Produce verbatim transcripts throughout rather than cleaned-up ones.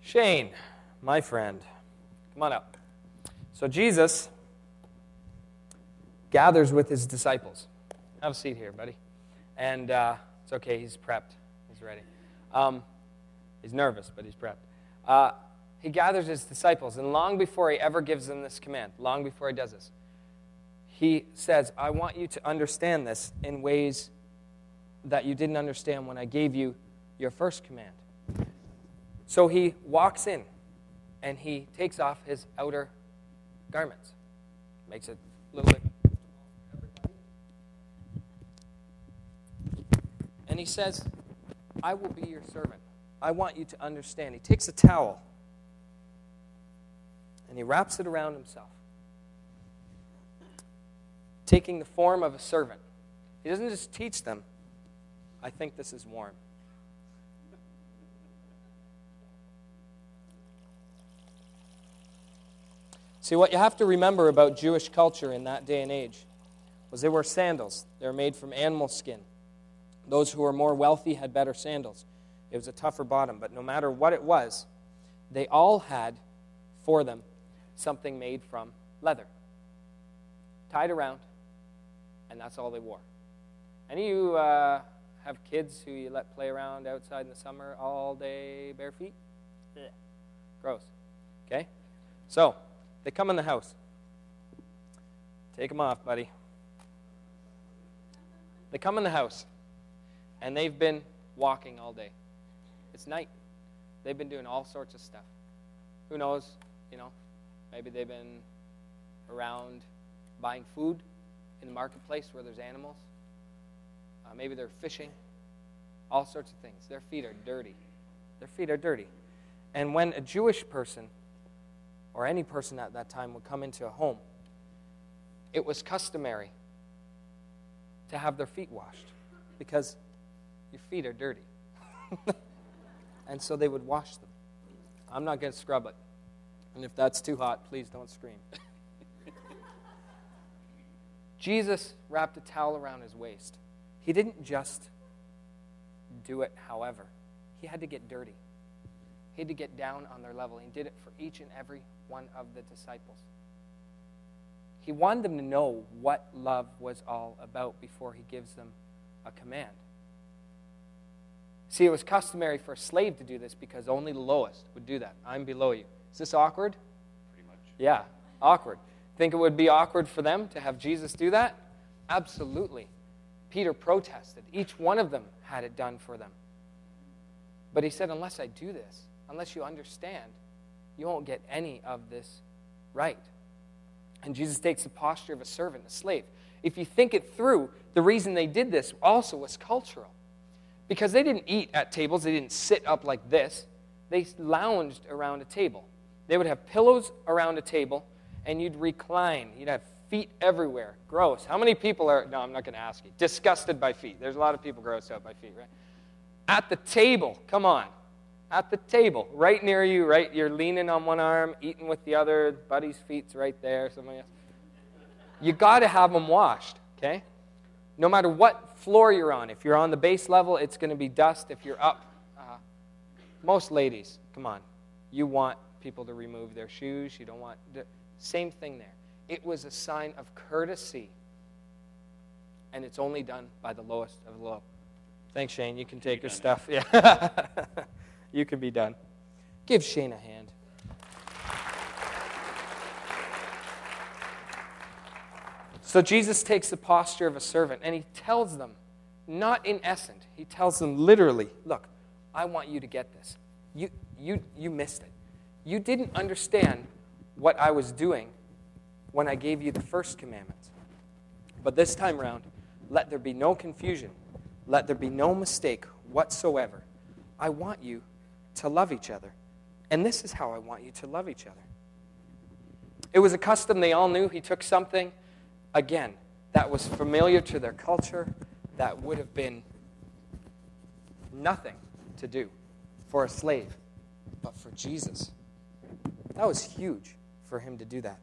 Shane, my friend, come on up. So Jesus gathers with his disciples. Have a seat here, buddy. And uh, it's okay, he's prepped. He's ready. Um, he's nervous, but he's prepped. Uh, he gathers his disciples, and long before he ever gives them this command, long before he does this, he says, I want you to understand this in ways that you didn't understand when I gave you your first command. So he walks in, and he takes off his outer garments. Makes it a little bit... And he says, I will be your servant. I want you to understand. He takes a towel, and he wraps it around himself, taking the form of a servant. He doesn't just teach them, I think this is warm. See, what you have to remember about Jewish culture in that day and age was they wore sandals. They were made from animal skin. Those who were more wealthy had better sandals. It was a tougher bottom, but no matter what it was, they all had for them something made from leather, tied around, and that's all they wore. Any of you uh, have kids who you let play around outside in the summer all day bare feet? Ugh. Gross. Okay? So, they come in the house. Take them off, buddy. They come in the house, and they've been walking all day. It's night. They've been doing all sorts of stuff. Who knows, you know, maybe they've been around buying food in the marketplace where there's animals. Uh, maybe they're fishing. All sorts of things. Their feet are dirty. Their feet are dirty. And when a Jewish person or any person at that time would come into a home, it was customary to have their feet washed because your feet are dirty. And so they would wash them. I'm not going to scrub it. And if that's too hot, please don't scream. Jesus wrapped a towel around his waist. He didn't just do it however. He had to get dirty. He had to get down on their level. He did it for each and every one of the disciples. He wanted them to know what love was all about before he gives them a command. See, it was customary for a slave to do this because only the lowest would do that. I'm below you. Is this awkward? Pretty much. Yeah, awkward. Think it would be awkward for them to have Jesus do that? Absolutely. Peter protested. Each one of them had it done for them. But he said, unless I do this, unless you understand, you won't get any of this right. And Jesus takes the posture of a servant, a slave. If you think it through, the reason they did this also was cultural. Because they didn't eat at tables. They didn't sit up like this. They lounged around a table. They would have pillows around a table, and you'd recline. You'd have feet everywhere. Gross. How many people are, no, I'm not going to ask you, disgusted by feet? There's a lot of people grossed out by feet, right? At the table, come on. At the table, right near you, right? You're leaning on one arm, eating with the other. Buddy's feet's right there. Somebody else. You got to have them washed, okay? No matter what floor you're on. If you're on the base level, it's going to be dust. If you're up, uh, most ladies, come on. You want people to remove their shoes. You don't want, the same thing there. It was a sign of courtesy. And it's only done by the lowest of the low. Thanks, Shane. You can take your stuff. Yeah. You can be done. Give Shane a hand. So Jesus takes the posture of a servant, and he tells them, not in essence, he tells them literally, look, I want you to get this. You, you, you missed it. You didn't understand what I was doing when I gave you the first commandments. But this time around, let there be no confusion. Let there be no mistake whatsoever. I want you to love each other. And this is how I want you to love each other. It was a custom they all knew. He took something, again, that was familiar to their culture, that would have been nothing to do for a slave. But for Jesus, that was huge for him to do that.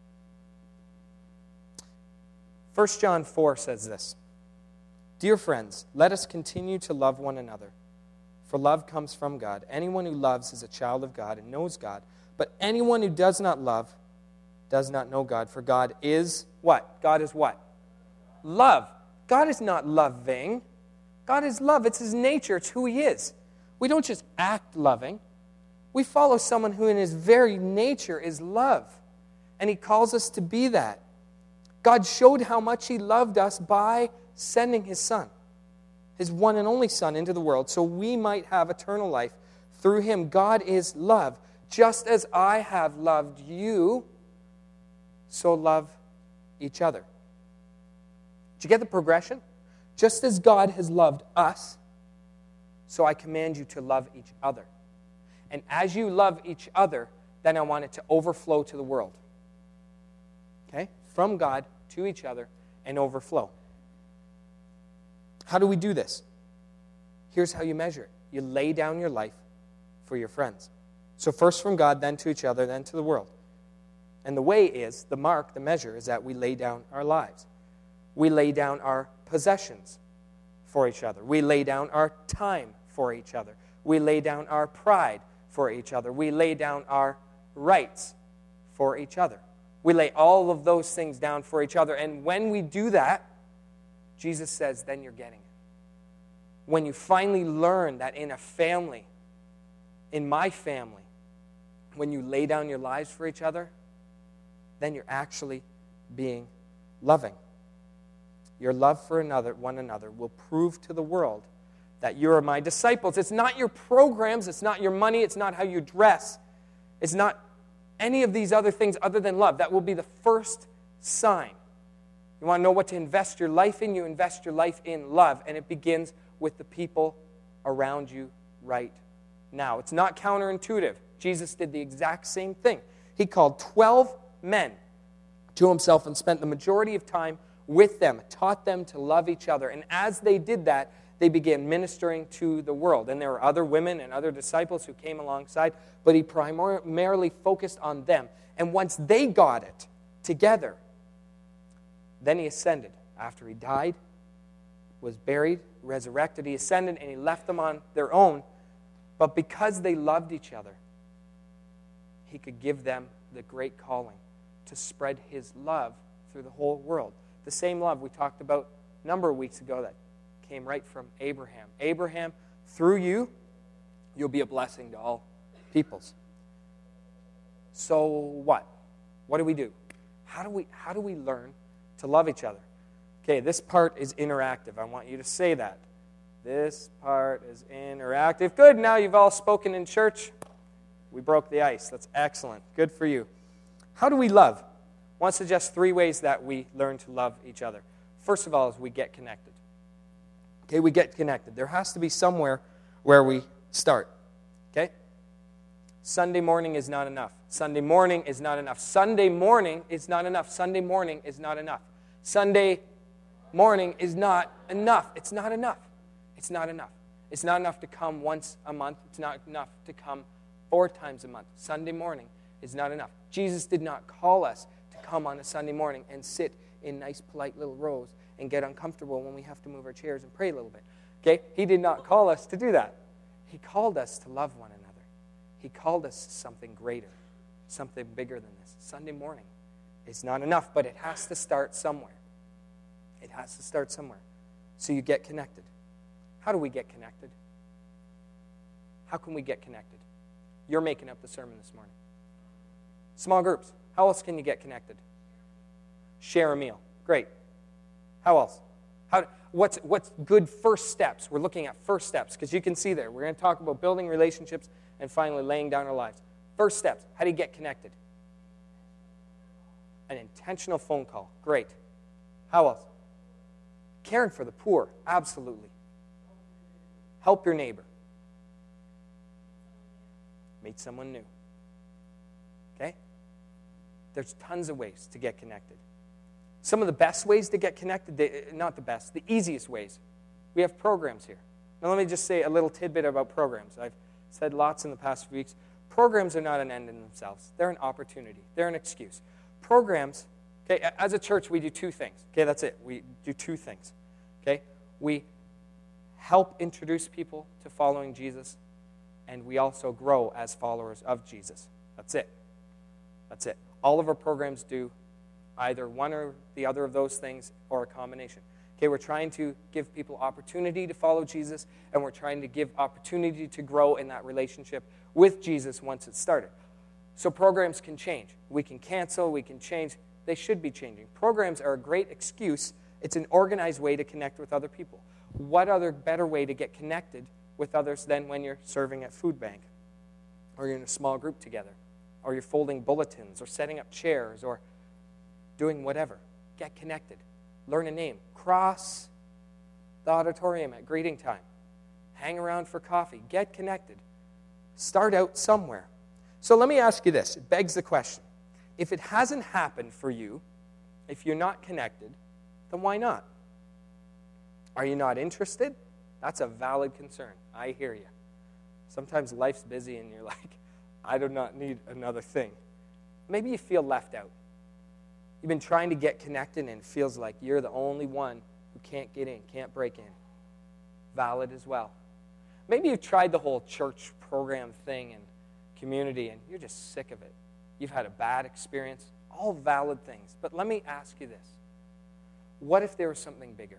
First John four says this, Dear friends, let us continue to love one another, For love comes from God. Anyone who loves is a child of God and knows God. But anyone who does not love does not know God. For God is what? God is what? Love. God is not loving. God is love. It's his nature. It's who he is. We don't just act loving. We follow someone who in his very nature is love. And he calls us to be that. God showed how much he loved us by sending his Son, his one and only Son, into the world so we might have eternal life through him. God is love. Just as I have loved you, so love each other. Did you get the progression? Just as God has loved us, so I command you to love each other. And as you love each other, then I want it to overflow to the world. Okay? From God to each other and overflow. How do we do this? Here's how you measure it. You lay down your life for your friends. So first from God, then to each other, then to the world. And the way is, the mark, the measure, is that we lay down our lives. We lay down our possessions for each other. We lay down our time for each other. We lay down our pride for each other. We lay down our rights for each other. We lay all of those things down for each other. And when we do that, Jesus says, then you're getting it. When you finally learn that in a family, in my family, when you lay down your lives for each other, then you're actually being loving. Your love for another, one another will prove to the world that you are my disciples. It's not your programs, it's not your money, it's not how you dress, it's not any of these other things other than love. That will be the first sign. You want to know what to invest your life in? You invest your life in love, and it begins with the people around you right now. It's not counterintuitive. Jesus did the exact same thing. He called twelve men to himself and spent the majority of time with them, taught them to love each other. And as they did that, they began ministering to the world. And there were other women and other disciples who came alongside, but he primarily focused on them. And once they got it together, then he ascended. After he died, was buried, resurrected, he ascended, and he left them on their own. But because they loved each other, he could give them the great calling to spread his love through the whole world. The same love we talked about a number of weeks ago that came right from Abraham. Abraham, through you, you'll be a blessing to all peoples. So what? What do we do? How do we, how do we learn to love each other? Okay, this part is interactive. I want you to say that. This part is interactive. Good, now you've all spoken in church. We broke the ice. That's excellent. Good for you. How do we love? I want to suggest three ways that we learn to love each other. First of all is we get connected. Okay, we get connected. There has to be somewhere where we start. Okay? Sunday morning is not enough. Sunday morning is not enough. Sunday morning is not enough. Sunday morning is not enough. Sunday morning is not enough. It's not enough. It's not enough. It's not enough to come once a month. It's not enough to come four times a month. Sunday morning is not enough. Jesus did not call us to come on a Sunday morning and sit in nice, polite little rows and get uncomfortable when we have to move our chairs and pray a little bit. Okay? He did not call us to do that. He called us to love one another. He called us to something greater, something bigger than this. Sunday morning is not enough, but it has to start somewhere. It has to start somewhere. So you get connected. How do we get connected? How can we get connected? You're making up the sermon this morning. Small groups. How else can you get connected? Share a meal. Great. How else? How, what's, what's good first steps? We're looking at first steps because you can see there. We're going to talk about building relationships and finally laying down our lives. First steps. How do you get connected? An intentional phone call. Great. How else? Caring for the poor. Absolutely. Help your neighbor. Meet someone new. Okay? There's tons of ways to get connected. Some of the best ways to get connected, they, not the best, the easiest ways. We have programs here. Now let me just say a little tidbit about programs. I've said lots in the past few weeks. Programs are not an end in themselves. They're an opportunity. They're an excuse. Programs, okay, as a church we do two things. Okay, that's it. We do two things. Okay? We help introduce people to following Jesus, and we also grow as followers of Jesus. That's it. That's it. All of our programs do either one or the other of those things or a combination. Okay, we're trying to give people opportunity to follow Jesus, and we're trying to give opportunity to grow in that relationship with Jesus once it's started. So programs can change. We can cancel, we can change. They should be changing. Programs are a great excuse. It's an organized way to connect with other people. What other better way to get connected with others than when you're serving at food bank, or you're in a small group together, or you're folding bulletins, or setting up chairs, or doing whatever. Get connected. Learn a name. Cross the auditorium at greeting time. Hang around for coffee. Get connected. Start out somewhere. So let me ask you this. It begs the question. If it hasn't happened for you, if you're not connected, then why not? Are you not interested? That's a valid concern. I hear you. Sometimes life's busy and you're like, I do not need another thing. Maybe you feel left out. You've been trying to get connected and it feels like you're the only one who can't get in, can't break in. Valid as well. Maybe you've tried the whole church program thing and community and you're just sick of it. You've had a bad experience. All valid things. But let me ask you this. What if there was something bigger?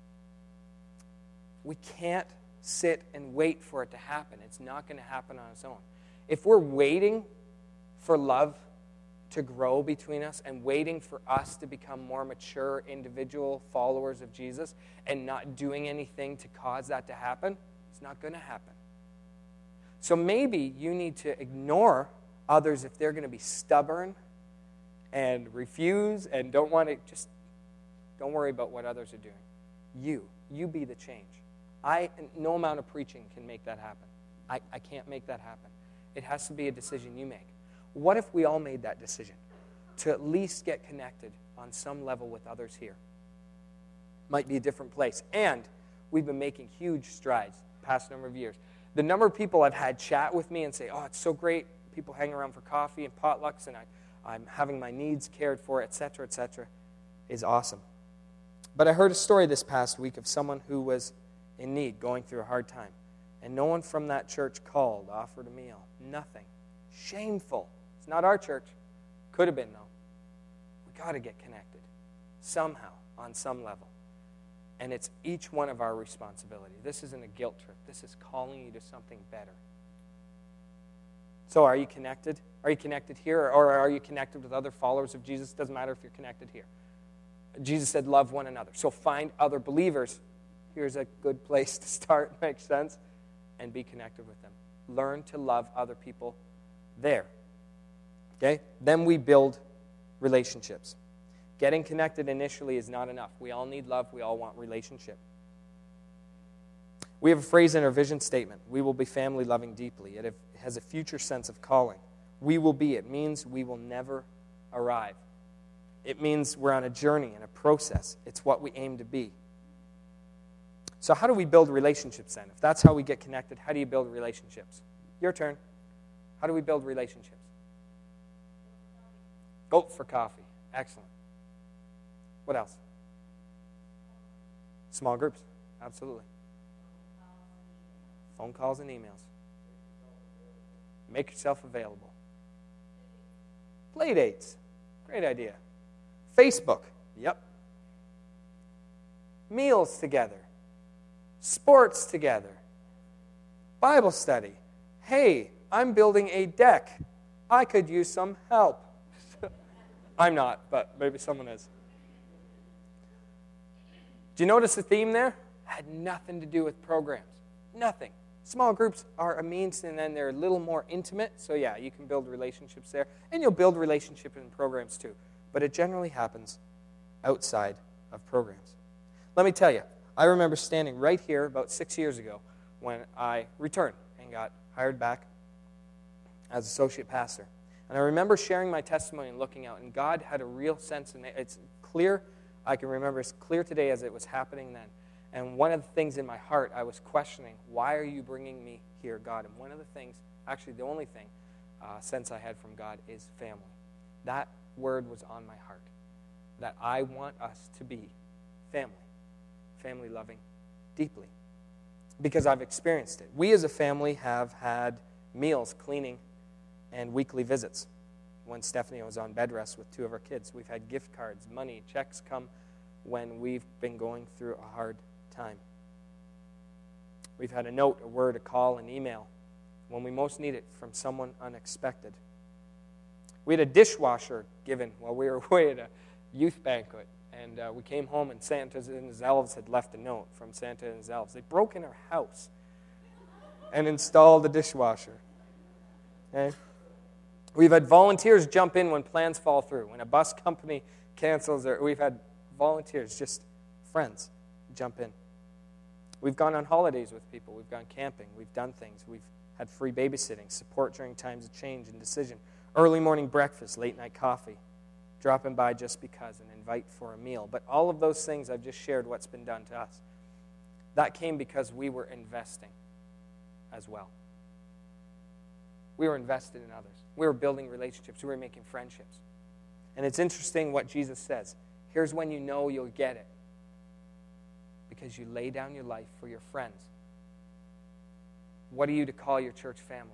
We can't sit and wait for it to happen. It's not going to happen on its own. If we're waiting for love to grow between us and waiting for us to become more mature individual followers of Jesus and not doing anything to cause that to happen, it's not going to happen. So maybe you need to ignore others if they're going to be stubborn and refuse and don't want to. Just don't worry about what others are doing. You, you be the change. I, no amount of preaching can make that happen. I, I can't make that happen. It has to be a decision you make. What if we all made that decision to at least get connected on some level with others here? Might be a different place. And we've been making huge strides the past number of years. The number of people I've had chat with me and say, oh, it's so great. People hang around for coffee and potlucks, and I, I'm having my needs cared for, et cetera, et cetera, is awesome. But I heard a story this past week of someone who was in need, going through a hard time. And no one from that church called, offered a meal. Nothing. Shameful. It's not our church. Could have been, though. We got to get connected. Somehow, on some level. And it's each one of our responsibility. This isn't a guilt trip. This is calling you to something better. So are you connected? Are you connected here? Or are you connected with other followers of Jesus? It doesn't matter if you're connected here. Jesus said, love one another. So find other believers. Here's a good place to start, makes sense, and be connected with them. Learn to love other people there. Okay? Then we build relationships. Getting connected initially is not enough. We all need love. We all want relationship. We have a phrase in our vision statement. We will be family loving deeply. It has a future sense of calling. We will be. It means we will never arrive. It means we're on a journey and a process. It's what we aim to be. So how do we build relationships then? If that's how we get connected, how do you build relationships? Your turn. How do we build relationships? Go for coffee. Excellent. What else? Small groups. Absolutely. Phone calls and emails. Make yourself available. Play dates. Great idea. Facebook. Yep. Meals together. Sports together. Bible study. Hey, I'm building a deck. I could use some help. I'm not, but maybe someone is. Do you notice the theme there? Had nothing to do with programs. Nothing. Small groups are a means, and then they're a little more intimate. So yeah, you can build relationships there. And you'll build relationships in programs too. But it generally happens outside of programs. Let me tell you, I remember standing right here about six years ago when I returned and got hired back as associate pastor. And I remember sharing my testimony and looking out, and God had a real sense, and it's clear, I can remember as clear today as it was happening then. And one of the things in my heart, I was questioning, why are you bringing me here, God? And one of the things, actually the only thing, uh, sense I had from God is family. That word was on my heart, that I want us to be family. Family loving deeply. because I've experienced it. We as a family have had meals, cleaning, and weekly visits. When Stephanie was on bed rest with two of our kids, we've had gift cards, money, checks come when we've been going through a hard time. We've had a note, a word, a call, an email when we most need it from someone unexpected. We had a dishwasher given while we were away at a youth banquet, and uh, we came home and Santa and his elves had left a note from Santa and his elves. They broke in our house and installed a dishwasher. Okay? We've had volunteers jump in when plans fall through. When a bus company cancels, or we've had volunteers, just friends, jump in. We've gone on holidays with people. We've gone camping. We've done things. We've had free babysitting, support during times of change and decision, early morning breakfast, late night coffee, dropping by just because, an invite for a meal. But all of those things I've just shared what's been done to us. That came because we were investing as well. We were invested in others. We were building relationships. We were making friendships. And it's interesting what Jesus says. Here's when you know you'll get it. Because you lay down your life for your friends. What are you to call your church family?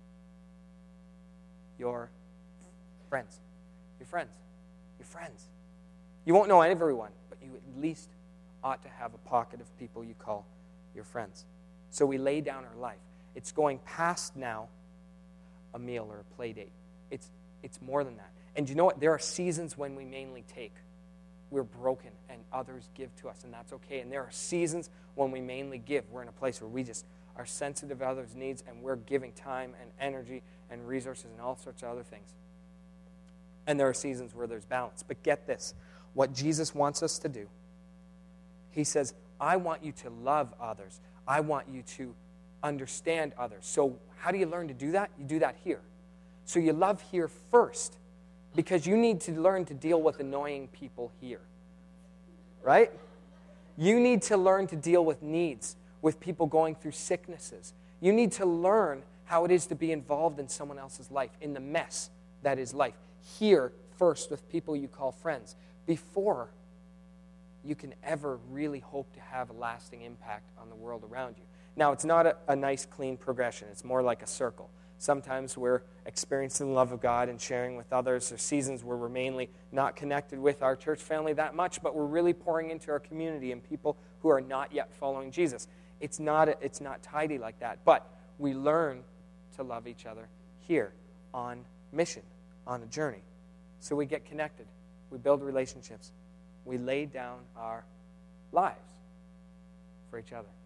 Your friends. Your friends. Your friends. You won't know everyone, but you at least ought to have a pocket of people you call your friends. So we lay down our life. It's going past now a meal or a play date. It's, it's more than that. And you know what? There are seasons when we mainly take. We're broken and others give to us, and that's okay. And there are seasons when we mainly give. We're in a place where we just are sensitive to others' needs, and we're giving time and energy and resources and all sorts of other things. And there are seasons where there's balance. But get this. What Jesus wants us to do, he says, I want you to love others. I want you to understand others. So how do you learn to do that? You do that here. So you love here first, because you need to learn to deal with annoying people here. Right? You need to learn to deal with needs, with people going through sicknesses. You need to learn how it is to be involved in someone else's life, in the mess that is life. Here first with people you call friends, before you can ever really hope to have a lasting impact on the world around you. Now, it's not a, a nice, clean progression. It's more like a circle. Sometimes we're experiencing the love of God and sharing with others. There's seasons where we're mainly not connected with our church family that much, but we're really pouring into our community and people who are not yet following Jesus. It's not, a, it's not tidy like that, but we learn to love each other here on mission, on a journey. So we get connected. We build relationships. We lay down our lives for each other.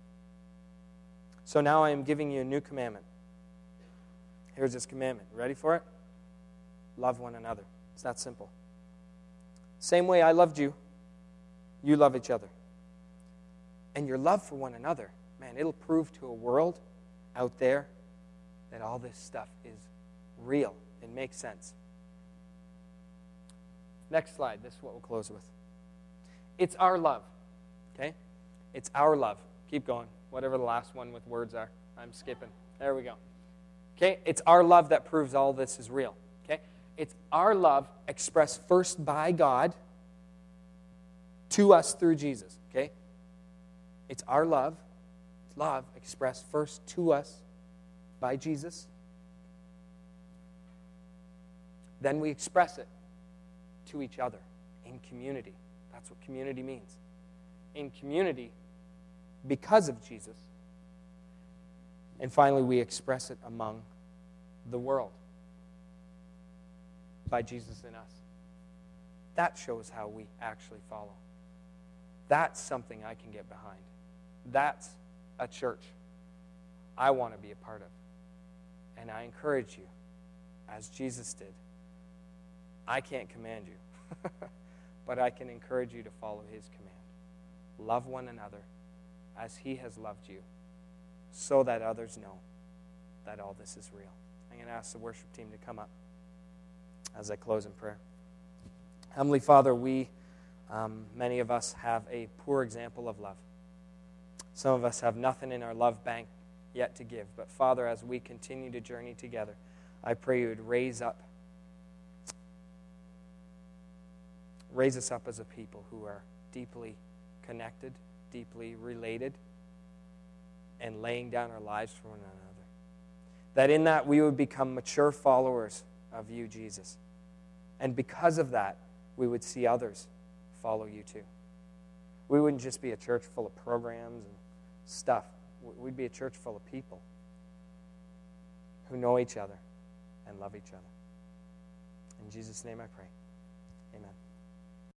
So now I am giving you a new commandment. Here's this commandment. Ready for it? Love one another. It's that simple. Same way I loved you, you love each other. And your love for one another, man, it'll prove to a world out there that all this stuff is real and makes sense. Next slide. This is what we'll close with. It's our love. Okay? It's our love. Keep going. Whatever the last one with words are. I'm skipping. There we go. Okay? It's our love that proves all this is real. Okay? It's our love expressed first by God to us through Jesus. Okay? It's our love. It's love expressed first to us by Jesus. Then we express it to each other in community. That's what community means. In community, because of Jesus. And finally, we express it among the world by Jesus in us. That shows how we actually follow. That's something I can get behind. That's a church I want to be a part of. And I encourage you, as Jesus did. I can't command you, but I can encourage you to follow his command. Love one another as he has loved you, so that others know that all this is real. I'm going to ask the worship team to come up as I close in prayer. Heavenly Father, we, um, many of us, have a poor example of love. Some of us have nothing in our love bank yet to give. But Father, as we continue to journey together, I pray you would raise up, raise us up as a people who are deeply connected, deeply related, and laying down our lives for one another. That in that we would become mature followers of you, Jesus. And because of that, we would see others follow you too. We wouldn't just be a church full of programs and stuff. We'd be a church full of people who know each other and love each other. In Jesus' name I pray. Amen.